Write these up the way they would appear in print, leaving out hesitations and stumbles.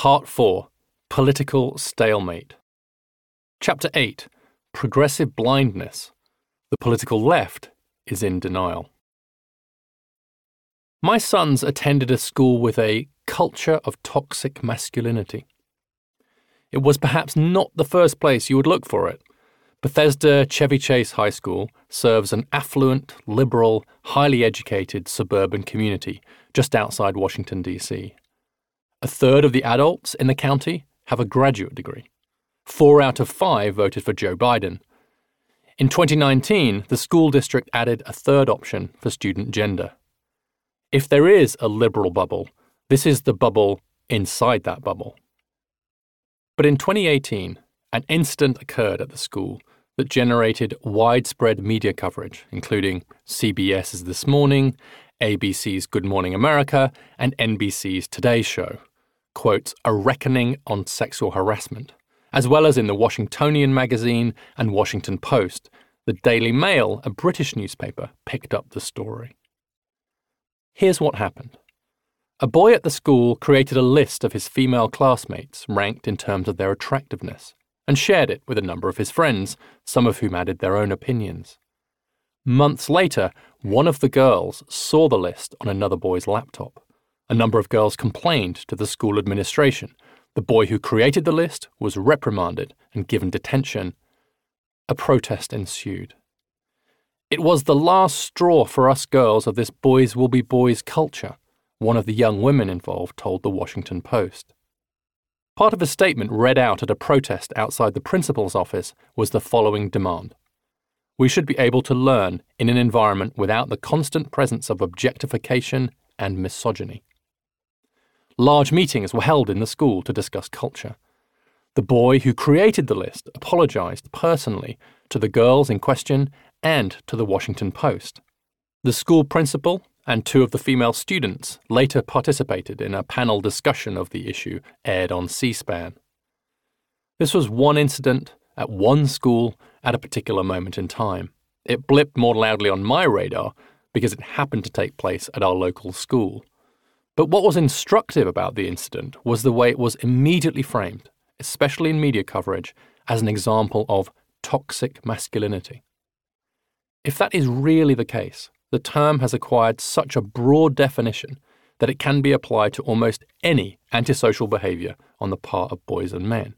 Part 4. Political Stalemate. Chapter 8. Progressive Blindness. The political left is in denial. My sons attended a school with a culture of toxic masculinity. It was perhaps not the first place you would look for it. Bethesda Chevy Chase High School serves an affluent, liberal, highly educated suburban community just outside Washington, D.C. A third of the adults in the county have a graduate degree. 4 out of 5 voted for Joe Biden. In 2019, the school district added a third option for student gender. If there is a liberal bubble, this is the bubble inside that bubble. But in 2018, an incident occurred at the school that generated widespread media coverage, including CBS's This Morning, ABC's Good Morning America, and NBC's Today Show. Quotes, a reckoning on sexual harassment, as well as in the Washingtonian magazine and Washington Post. The Daily Mail, a British newspaper, picked up the story. Here's what happened. A boy at the school created a list of his female classmates ranked in terms of their attractiveness and shared it with a number of his friends, some of whom added their own opinions. Months later, one of the girls saw the list on another boy's laptop. A number of girls complained to the school administration. The boy who created the list was reprimanded and given detention. A protest ensued. It was the last straw for us girls of this boys will be boys culture, one of the young women involved told the Washington Post. Part of a statement read out at a protest outside the principal's office was the following demand. We should be able to learn in an environment without the constant presence of objectification and misogyny. Large meetings were held in the school to discuss culture. The boy who created the list apologized personally to the girls in question and to the Washington Post. The school principal and 2 of the female students later participated in a panel discussion of the issue aired on C-SPAN. This was one incident at one school at a particular moment in time. It blipped more loudly on my radar because it happened to take place at our local school. But what was instructive about the incident was the way it was immediately framed, especially in media coverage, as an example of toxic masculinity. If that is really the case, the term has acquired such a broad definition that it can be applied to almost any antisocial behavior on the part of boys and men.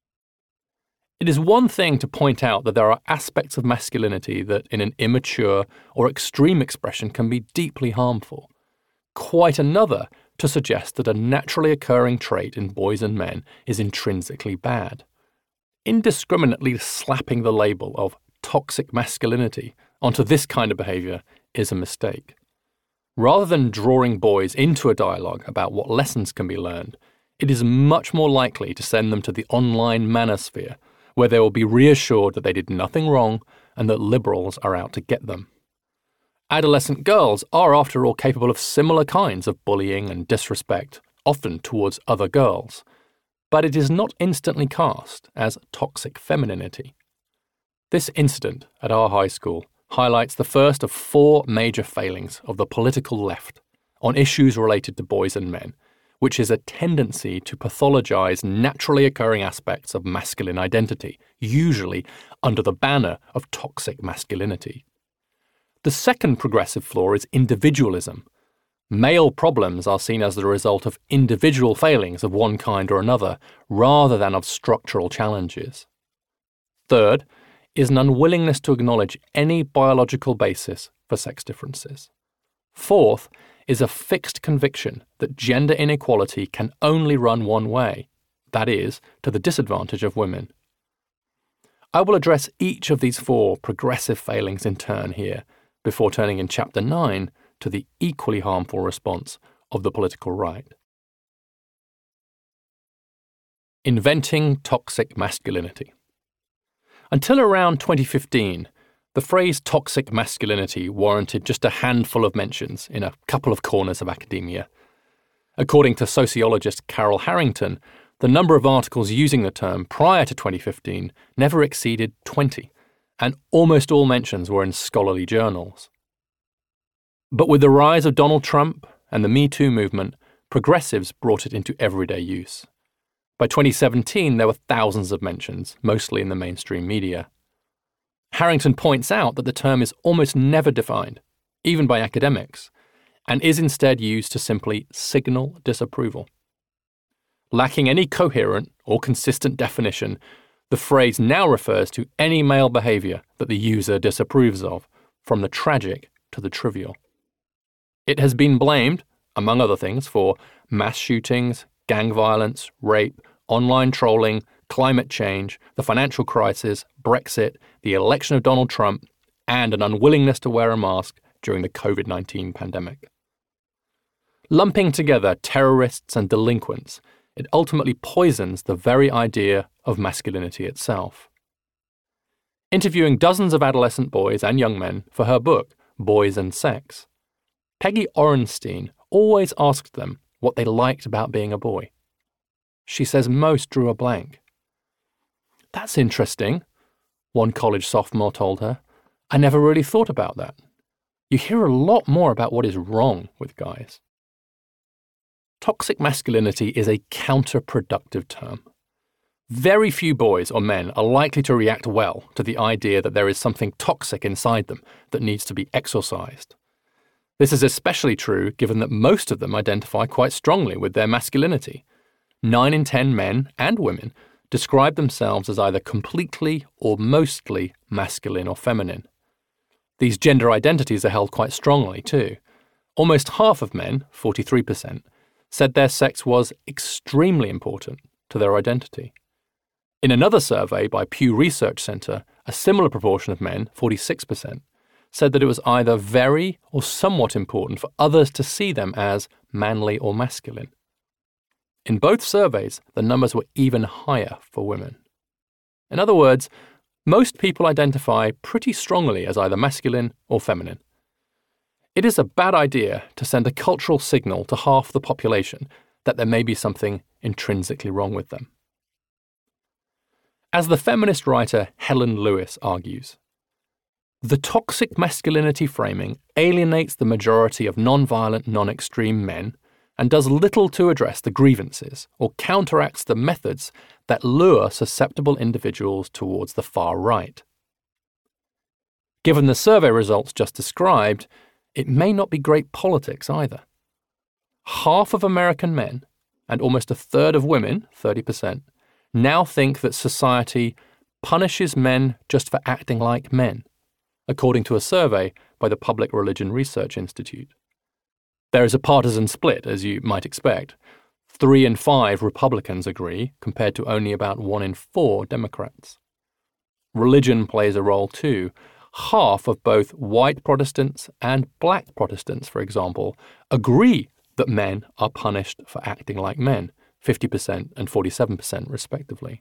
It is one thing to point out that there are aspects of masculinity that in an immature or extreme expression can be deeply harmful. Quite another to suggest that a naturally occurring trait in boys and men is intrinsically bad. Indiscriminately slapping the label of toxic masculinity onto this kind of behavior is a mistake. Rather than drawing boys into a dialogue about what lessons can be learned, it is much more likely to send them to the online manosphere, where they will be reassured that they did nothing wrong and that liberals are out to get them. Adolescent girls are, after all, capable of similar kinds of bullying and disrespect, often towards other girls, but it is not instantly cast as toxic femininity. This incident at our high school highlights the first of 4 major failings of the political left on issues related to boys and men, which is a tendency to pathologize naturally occurring aspects of masculine identity, usually under the banner of toxic masculinity. The second progressive flaw is individualism. Male problems are seen as the result of individual failings of one kind or another, rather than of structural challenges. Third is an unwillingness to acknowledge any biological basis for sex differences. Fourth is a fixed conviction that gender inequality can only run one way, that is, to the disadvantage of women. I will address each of these 4 progressive failings in turn here, before turning in Chapter 9 to the equally harmful response of the political right. Inventing toxic masculinity. Until around 2015, the phrase toxic masculinity warranted just a handful of mentions in a couple of corners of academia. According to sociologist Carol Harrington, the number of articles using the term prior to 2015 never exceeded 20, and almost all mentions were in scholarly journals. But with the rise of Donald Trump and the Me Too movement, progressives brought it into everyday use. By 2017, there were thousands of mentions, mostly in the mainstream media. Harrington points out that the term is almost never defined, even by academics, and is instead used to simply signal disapproval. Lacking any coherent or consistent definition, the phrase now refers to any male behavior that the user disapproves of, from the tragic to the trivial. It has been blamed, among other things, for mass shootings, gang violence, rape, online trolling, climate change, the financial crisis, Brexit, the election of Donald Trump, and an unwillingness to wear a mask during the COVID-19 pandemic. Lumping together terrorists and delinquents, it ultimately poisons the very idea of masculinity itself. Interviewing dozens of adolescent boys and young men for her book, Boys and Sex, Peggy Orenstein always asked them what they liked about being a boy. She says most drew a blank. "That's interesting," one college sophomore told her. "I never really thought about that. You hear a lot more about what is wrong with guys." Toxic masculinity is a counterproductive term. Very few boys or men are likely to react well to the idea that there is something toxic inside them that needs to be exorcised. This is especially true given that most of them identify quite strongly with their masculinity. 9 in 10 men and women describe themselves as either completely or mostly masculine or feminine. These gender identities are held quite strongly too. Almost half of men, 43%, said their sex was extremely important to their identity. In another survey by Pew Research Center, a similar proportion of men, 46%, said that it was either very or somewhat important for others to see them as manly or masculine. In both surveys, the numbers were even higher for women. In other words, most people identify pretty strongly as either masculine or feminine. It is a bad idea to send a cultural signal to half the population that there may be something intrinsically wrong with them. As the feminist writer Helen Lewis argues, the toxic masculinity framing alienates the majority of non-violent, non-extreme men and does little to address the grievances or counteracts the methods that lure susceptible individuals towards the far right. Given the survey results just described, it may not be great politics either. Half of American men, and almost a third of women, 30%, now think that society punishes men just for acting like men, according to a survey by the Public Religion Research Institute. There is a partisan split, as you might expect. 3 in 5 Republicans agree, compared to only about 1 in 4 Democrats. Religion plays a role too. Half of both white Protestants and black Protestants, for example, agree that men are punished for acting like men, 50% and 47% respectively.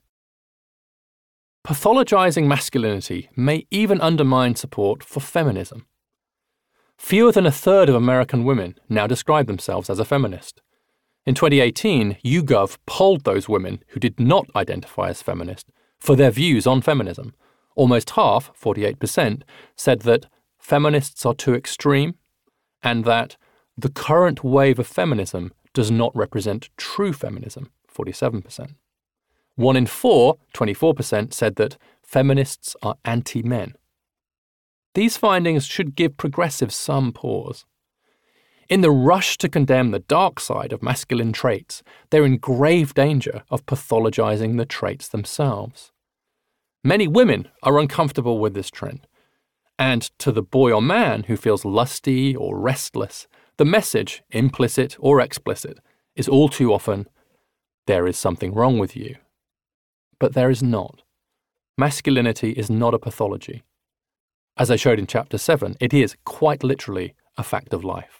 Pathologizing masculinity may even undermine support for feminism. Fewer than a third of American women now describe themselves as a feminist. In 2018, YouGov polled those women who did not identify as feminist for their views on feminism. Almost half, 48%, said that feminists are too extreme and that the current wave of feminism does not represent true feminism, 47%. 1 in 4, 24%, said that feminists are anti-men. These findings should give progressives some pause. In the rush to condemn the dark side of masculine traits, they're in grave danger of pathologizing the traits themselves. Many women are uncomfortable with this trend, and to the boy or man who feels lusty or restless, the message, implicit or explicit, is all too often, "There is something wrong with you." But there is not. Masculinity is not a pathology. As I showed in Chapter 7, it is, quite literally, a fact of life.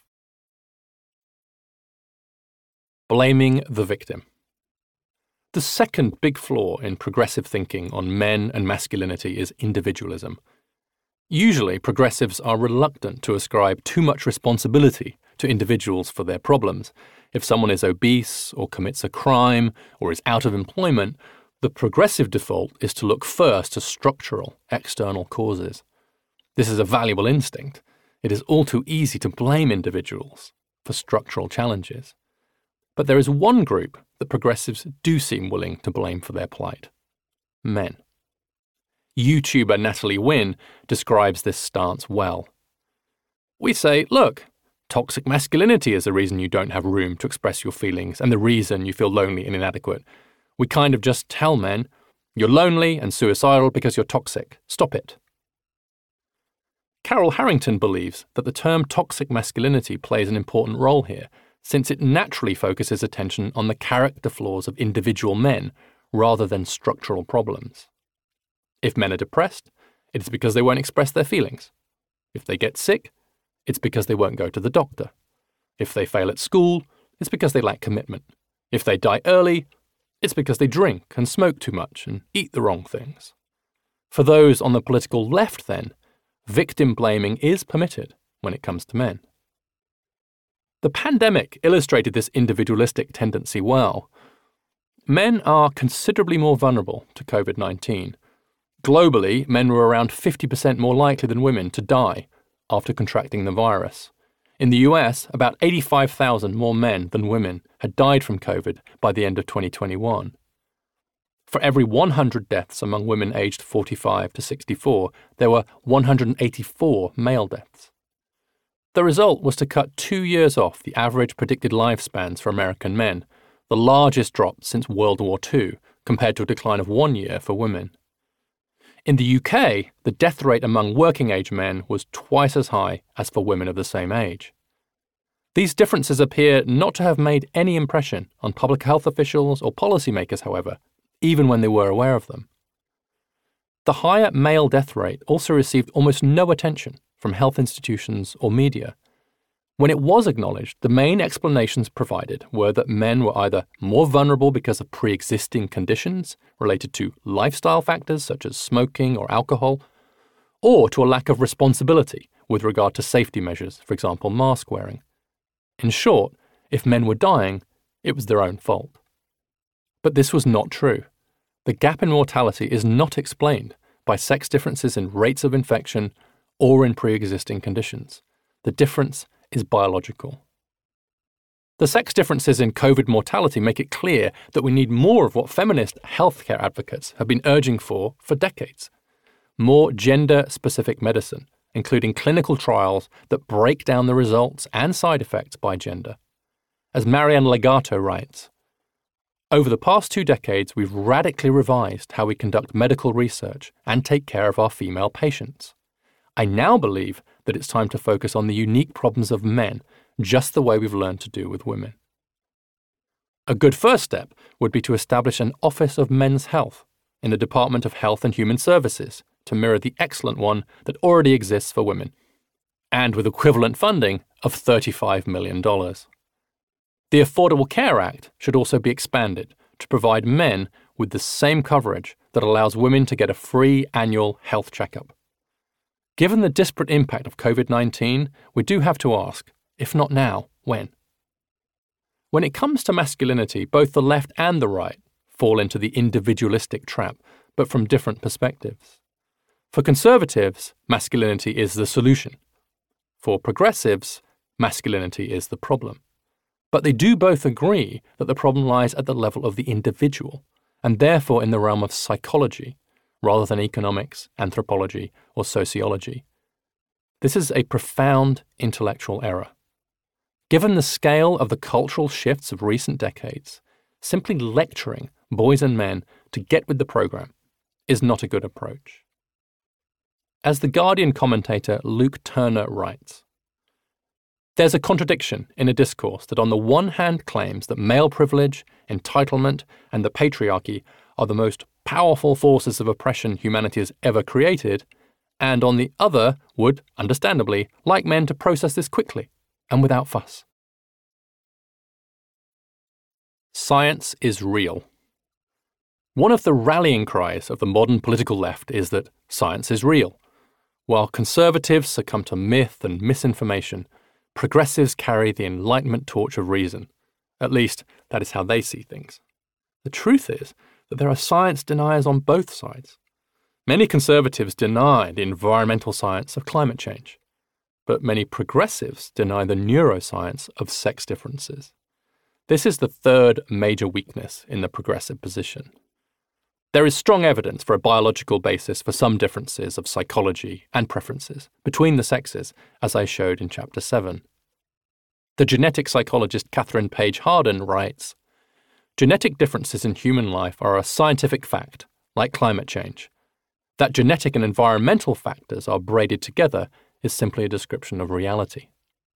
Blaming the victim. The second big flaw in progressive thinking on men and masculinity is individualism. Usually, progressives are reluctant to ascribe too much responsibility to individuals for their problems. If someone is obese or commits a crime or is out of employment, the progressive default is to look first to structural, external causes. This is a valuable instinct. It is all too easy to blame individuals for structural challenges. But there is one group that progressives do seem willing to blame for their plight: men. YouTuber Natalie Wynn describes this stance well. We say, look, toxic masculinity is the reason you don't have room to express your feelings and the reason you feel lonely and inadequate. We kind of just tell men, you're lonely and suicidal because you're toxic. Stop it. Carol Harrington believes that the term toxic masculinity plays an important role here, since it naturally focuses attention on the character flaws of individual men rather than structural problems. If men are depressed, it is because they won't express their feelings. If they get sick, it's because they won't go to the doctor. If they fail at school, it's because they lack commitment. If they die early, it's because they drink and smoke too much and eat the wrong things. For those on the political left, then, victim blaming is permitted when it comes to men. The pandemic illustrated this individualistic tendency well. Men are considerably more vulnerable to COVID-19. Globally, men were around 50% more likely than women to die after contracting the virus. In the US, about 85,000 more men than women had died from COVID by the end of 2021. For every 100 deaths among women aged 45 to 64, there were 184 male deaths. The result was to cut 2 years off the average predicted lifespans for American men, the largest drop since World War II, compared to a decline of 1 year for women. In the UK, the death rate among working-age men was twice as high as for women of the same age. These differences appear not to have made any impression on public health officials or policymakers, however, even when they were aware of them. The higher male death rate also received almost no attention from health institutions or media. When it was acknowledged, the main explanations provided were that men were either more vulnerable because of pre-existing conditions related to lifestyle factors such as smoking or alcohol, or to a lack of responsibility with regard to safety measures, for example, mask wearing. In short, if men were dying, it was their own fault. But this was not true. The gap in mortality is not explained by sex differences in rates of infection or in pre-existing conditions. The difference is biological. The sex differences in COVID mortality make it clear that we need more of what feminist healthcare advocates have been urging for decades. More gender-specific medicine, including clinical trials that break down the results and side effects by gender. As Marianne Legato writes, over the past 2 decades, we've radically revised how we conduct medical research and take care of our female patients. I now believe that it's time to focus on the unique problems of men, just the way we've learned to do with women. A good first step would be to establish an Office of Men's Health in the Department of Health and Human Services to mirror the excellent one that already exists for women, and with equivalent funding of $35 million. The Affordable Care Act should also be expanded to provide men with the same coverage that allows women to get a free annual health checkup. Given the disparate impact of COVID-19, we do have to ask, if not now, when? When it comes to masculinity, both the left and the right fall into the individualistic trap, but from different perspectives. For conservatives, masculinity is the solution. For progressives, masculinity is the problem. But they do both agree that the problem lies at the level of the individual, and therefore in the realm of psychology, rather than economics, anthropology, or sociology. This is a profound intellectual error. Given the scale of the cultural shifts of recent decades, simply lecturing boys and men to get with the program is not a good approach. As The Guardian commentator Luke Turner writes, there's a contradiction in a discourse that on the one hand claims that male privilege, entitlement, and the patriarchy are the most powerful forces of oppression humanity has ever created, and on the other would, understandably, like men to process this quickly and without fuss. Science is real. One of the rallying cries of the modern political left is that science is real. While conservatives succumb to myth and misinformation, progressives carry the Enlightenment torch of reason. At least, that is how they see things. The truth is that there are science deniers on both sides. Many conservatives deny the environmental science of climate change, but many progressives deny the neuroscience of sex differences. This is the third major weakness in the progressive position. There is strong evidence for a biological basis for some differences of psychology and preferences between the sexes, as I showed in Chapter 7. The genetic psychologist Catherine Page Harden writes, "Genetic differences in human life are a scientific fact, like climate change. That genetic and environmental factors are braided together is simply a description of reality."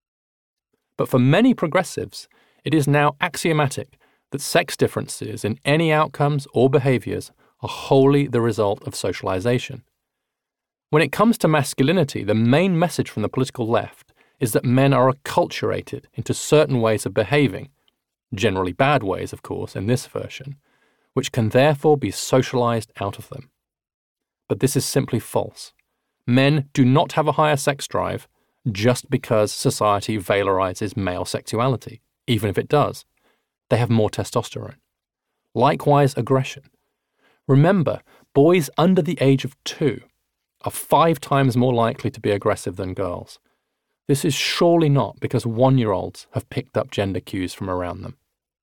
But for many progressives, it is now axiomatic that sex differences in any outcomes or behaviours are wholly the result of socialization. When it comes to masculinity, the main message from the political left is that men are acculturated into certain ways of behaving, generally bad ways, of course, in this version, which can therefore be socialized out of them. But this is simply false. Men do not have a higher sex drive just because society valorizes male sexuality, even if it does. They have more testosterone. Likewise, aggression. Remember, boys under the age of 2 are 5 times more likely to be aggressive than girls. This is surely not because 1-year-olds have picked up gender cues from around them.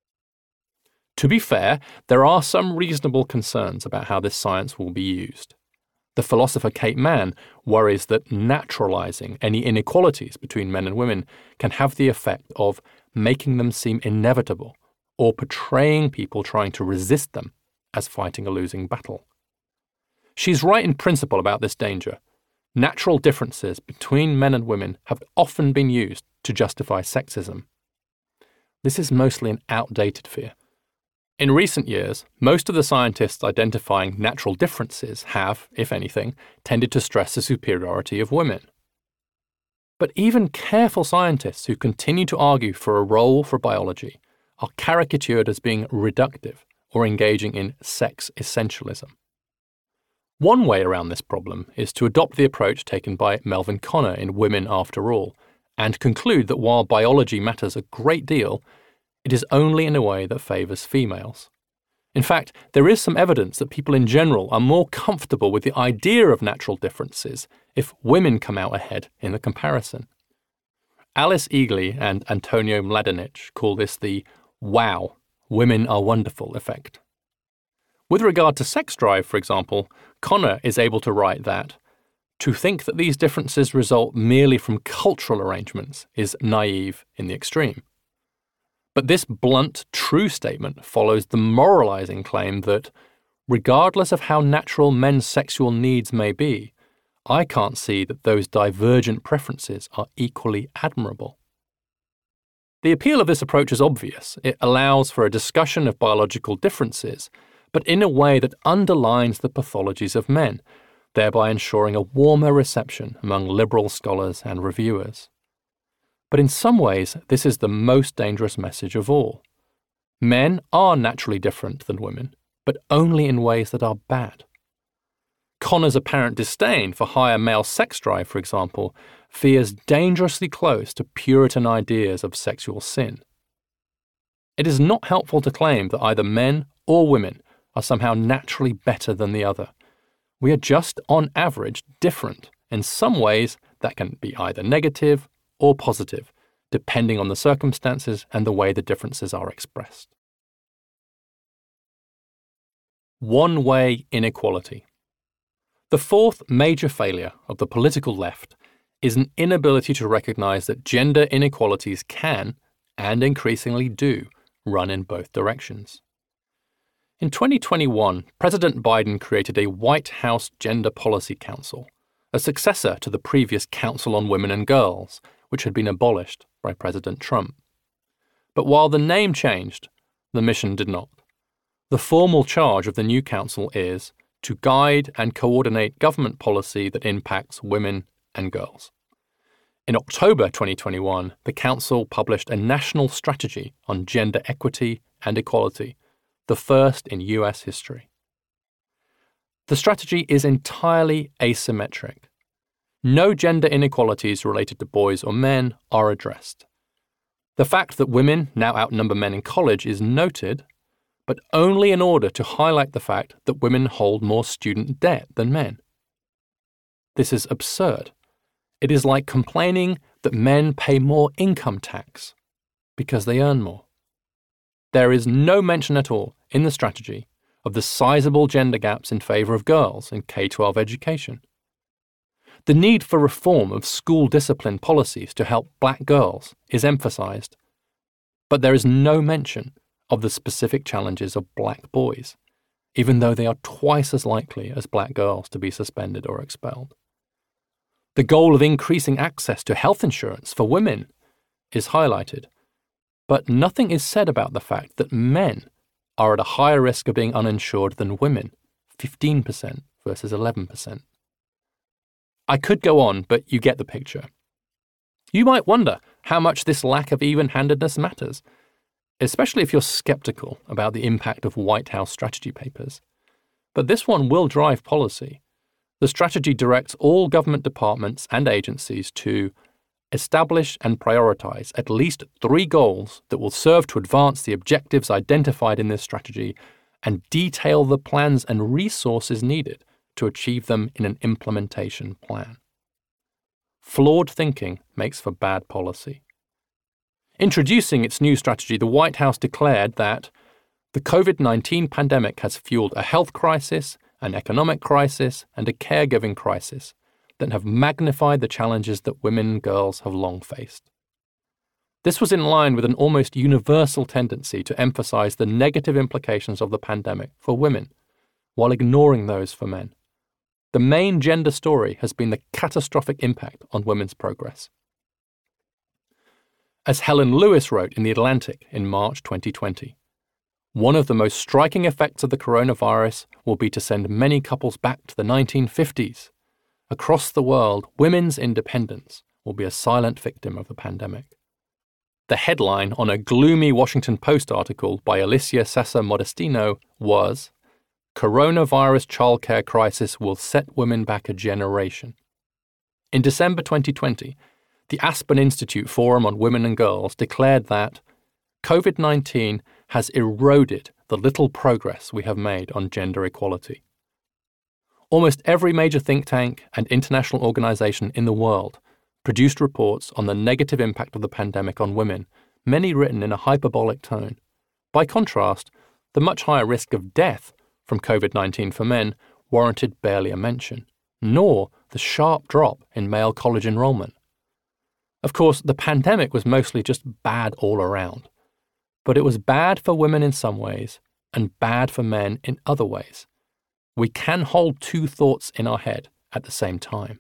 To be fair, there are some reasonable concerns about how this science will be used. The philosopher Kate Manne worries that naturalizing any inequalities between men and women can have the effect of making them seem inevitable or portraying people trying to resist them as fighting a losing battle. She's right in principle about this danger. Natural differences between men and women have often been used to justify sexism. This is mostly an outdated fear. In recent years, most of the scientists identifying natural differences have, if anything, tended to stress the superiority of women. But even careful scientists who continue to argue for a role for biology are caricatured as being reductive or engaging in sex essentialism. One way around this problem is to adopt the approach taken by Melvin Konner in Women After All, and conclude that while biology matters a great deal, it is only in a way that favours females. In fact, there is some evidence that people in general are more comfortable with the idea of natural differences if women come out ahead in the comparison. Alice Eagly and Antonio Mladenic call this the "wow, women are wonderful" effect. With regard to sex drive, for example, Konner is able to write that to think that these differences result merely from cultural arrangements is naive in the extreme. But this blunt, true statement follows the moralizing claim that, regardless of how natural men's sexual needs may be, I can't see that those divergent preferences are equally admirable. The appeal of this approach is obvious. It allows for a discussion of biological differences, but in a way that underlines the pathologies of men, thereby ensuring a warmer reception among liberal scholars and reviewers. But in some ways, this is the most dangerous message of all. Men are naturally different than women, but only in ways that are bad. Konner's apparent disdain for higher male sex drive, for example, veers dangerously close to Puritan ideas of sexual sin. It is not helpful to claim that either men or women are somehow naturally better than the other. We are just, on average, different. In some ways, that can be either negative or positive, depending on the circumstances and the way the differences are expressed. One-way inequality. The fourth major failure of the political left is an inability to recognize that gender inequalities can, and increasingly do, run in both directions. In 2021, President Biden created a White House Gender Policy Council, a successor to the previous Council on Women and Girls, which had been abolished by President Trump. But while the name changed, the mission did not. The formal charge of the new council is to guide and coordinate government policy that impacts women and girls. In October 2021, the council published a national strategy on gender equity and equality, the first in US history. The strategy is entirely asymmetric. No gender inequalities related to boys or men are addressed. The fact that women now outnumber men in college is noted, but only in order to highlight the fact that women hold more student debt than men. This is absurd. It is like complaining that men pay more income tax because they earn more. there is no mention at all in the strategy of the sizable gender gaps in favour of girls in K-12 education. The need for reform of school discipline policies to help black girls is emphasised, but there is no mention of the specific challenges of black boys, even though they are twice as likely as black girls to be suspended or expelled. The goal of increasing access to health insurance for women is highlighted, but nothing is said about the fact that men are at a higher risk of being uninsured than women, 15% versus 11%. I could go on, but you get the picture. You might wonder how much this lack of even-handedness matters, especially if you're skeptical about the impact of White House strategy papers. But this one will drive policy. The strategy directs all government departments and agencies to establish and prioritize at least 3 goals that will serve to advance the objectives identified in this strategy and detail the plans and resources needed to achieve them in an implementation plan. Flawed thinking makes for bad policy. Introducing its new strategy, the White House declared that the COVID-19 pandemic has fueled a health crisis, an economic crisis, and a caregiving crisis that have magnified the challenges that women and girls have long faced. This was in line with an almost universal tendency to emphasize the negative implications of the pandemic for women, while ignoring those for men. The main gender story has been the catastrophic impact on women's progress. As Helen Lewis wrote in The Atlantic in March 2020, one of the most striking effects of the coronavirus will be to send many couples back to the 1950s. Across the world, women's independence will be a silent victim of the pandemic. The headline on a gloomy Washington Post article by Alicia Sessa Modestino was, "Coronavirus childcare crisis will set women back a generation." In December 2020, the Aspen Institute Forum on Women and Girls declared that COVID-19 has eroded the little progress we have made on gender equality. Almost every major think tank and international organization in the world produced reports on the negative impact of the pandemic on women, many written in a hyperbolic tone. By contrast, the much higher risk of death from COVID-19 for men warranted barely a mention, nor the sharp drop in male college enrollment. Of course, the pandemic was mostly just bad all around, but it was bad for women in some ways and bad for men in other ways. We can hold 2 thoughts in our head at the same time.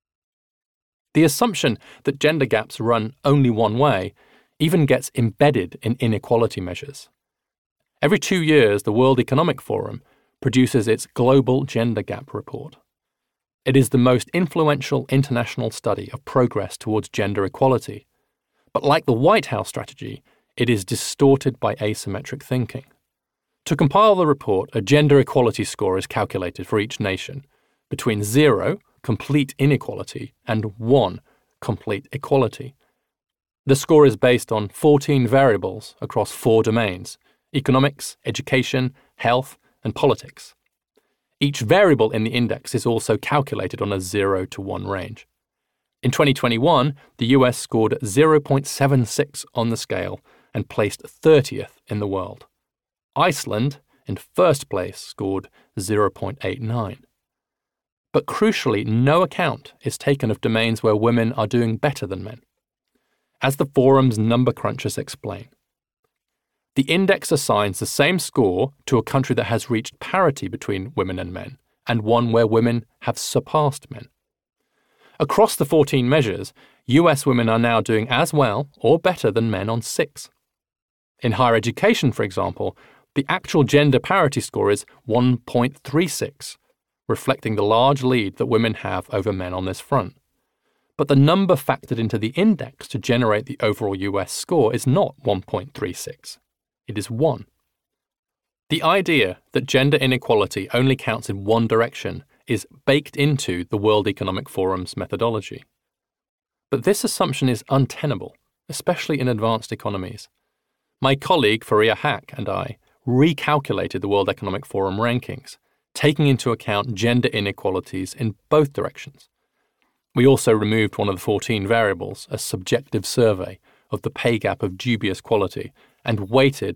The assumption that gender gaps run only one way even gets embedded in inequality measures. Every 2 years, the World Economic Forum produces its Global Gender Gap Report. It is the most influential international study of progress towards gender equality. But like the White House strategy, it is distorted by asymmetric thinking. To compile the report, a gender equality score is calculated for each nation, between 0, complete inequality, and 1, complete equality. The score is based on 14 variables across 4 domains: economics, education, health, and politics. Each variable in the index is also calculated on a 0 to 1 range. In 2021, the US scored 0.76 on the scale and placed 30th in the world. Iceland, in first place, scored 0.89. But crucially, no account is taken of domains where women are doing better than men. As the forum's number crunchers explain, the index assigns the same score to a country that has reached parity between women and men, and one where women have surpassed men. Across the 14 measures, US women are now doing as well or better than men on 6. In higher education, for example, the actual gender parity score is 1.36, reflecting the large lead that women have over men on this front. But the number factored into the index to generate the overall US score is not 1.36. It is 1. The idea that gender inequality only counts in one direction is baked into the World Economic Forum's methodology. But this assumption is untenable, especially in advanced economies. My colleague Faria Haque and I recalculated the World Economic Forum rankings, taking into account gender inequalities in both directions. We also removed one of the 14 variables, a subjective survey of the pay gap of dubious quality, and weighted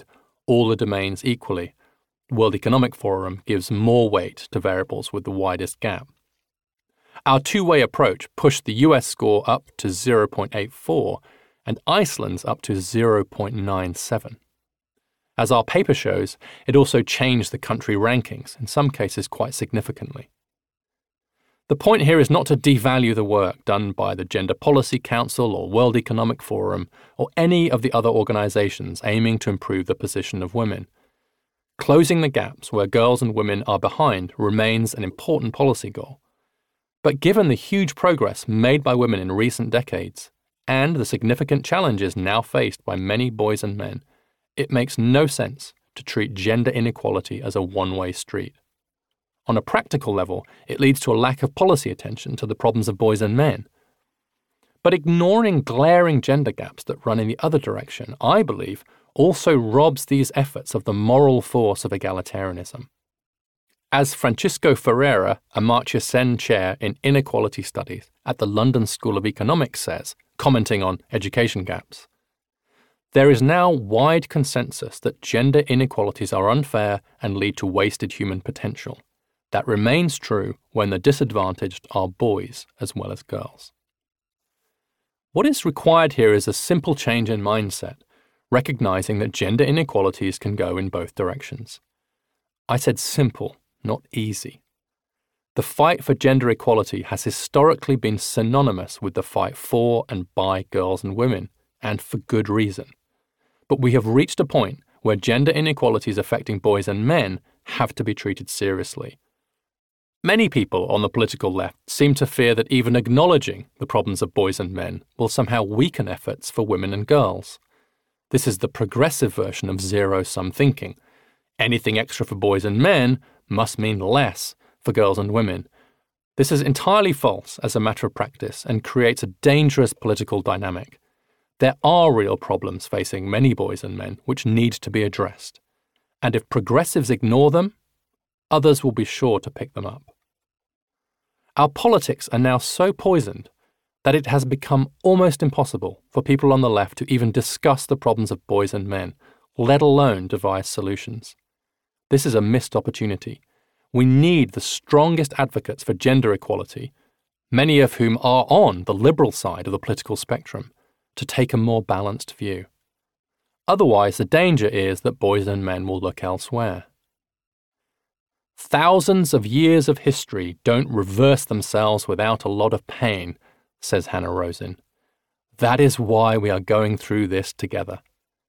all the domains equally. The World Economic Forum gives more weight to variables with the widest gap. Our two-way approach pushed the US score up to 0.84 and Iceland's up to 0.97. As our paper shows, it also changed the country rankings, in some cases quite significantly. The point here is not to devalue the work done by the Gender Policy Council or World Economic Forum or any of the other organizations aiming to improve the position of women. Closing the gaps where girls and women are behind remains an important policy goal. But given the huge progress made by women in recent decades, and the significant challenges now faced by many boys and men, it makes no sense to treat gender inequality as a one-way street. On a practical level, it leads to a lack of policy attention to the problems of boys and men. But ignoring glaring gender gaps that run in the other direction, I believe, also robs these efforts of the moral force of egalitarianism. As Francisco Ferreira, Amartya Sen Chair in Inequality Studies at the London School of Economics says, commenting on education gaps, there is now wide consensus that gender inequalities are unfair and lead to wasted human potential. That remains true when the disadvantaged are boys as well as girls. What is required here is a simple change in mindset, recognizing that gender inequalities can go in both directions. I said simple, not easy. The fight for gender equality has historically been synonymous with the fight for and by girls and women, and for good reason. But we have reached a point where gender inequalities affecting boys and men have to be treated seriously. Many people on the political left seem to fear that even acknowledging the problems of boys and men will somehow weaken efforts for women and girls. This is the progressive version of zero-sum thinking. Anything extra for boys and men must mean less for girls and women. This is entirely false as a matter of practice and creates a dangerous political dynamic. There are real problems facing many boys and men which need to be addressed. And if progressives ignore them, others will be sure to pick them up. Our politics are now so poisoned that it has become almost impossible for people on the left to even discuss the problems of boys and men, let alone devise solutions. This is a missed opportunity. We need the strongest advocates for gender equality, many of whom are on the liberal side of the political spectrum, to take a more balanced view. Otherwise, the danger is that boys and men will look elsewhere. Thousands of years of history don't reverse themselves without a lot of pain, says Hanna Rosin. That is why we are going through this together.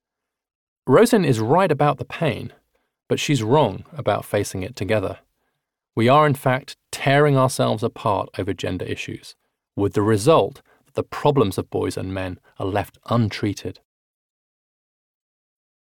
Rosin is right about the pain, but she's wrong about facing it together. We are in fact tearing ourselves apart over gender issues, with the result that the problems of boys and men are left untreated.